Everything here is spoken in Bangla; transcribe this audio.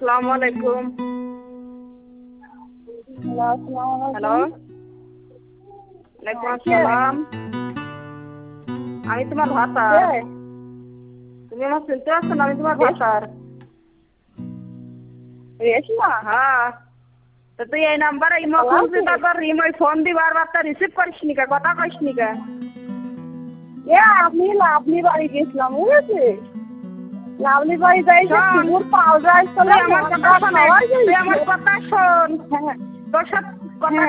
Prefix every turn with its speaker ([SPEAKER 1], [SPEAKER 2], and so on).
[SPEAKER 1] আসসালামু আলাইকুম। হ্যালো, ওয়ালাইকুম আসসালাম। আমি তোমার ভাতার। তুমি আমার চিনতে পারছো না? আমি তোমার ভাতার।
[SPEAKER 2] রেশমা?
[SPEAKER 1] হ্যাঁ, তো তুই এই নাম্বারে ইমো খুলছি, তারপর ইমোয় ফোন দি বারবার, তা রিসিভ করিস নি কে? কথা কইস নি কে?
[SPEAKER 2] আমি লাভলি বাড়ি গেছিলাম, বুঝেছি। লাভলি বাড়ি যাই কুকুর পাউডার
[SPEAKER 1] তুই আমার কথা শোন। তোর সাথে কথা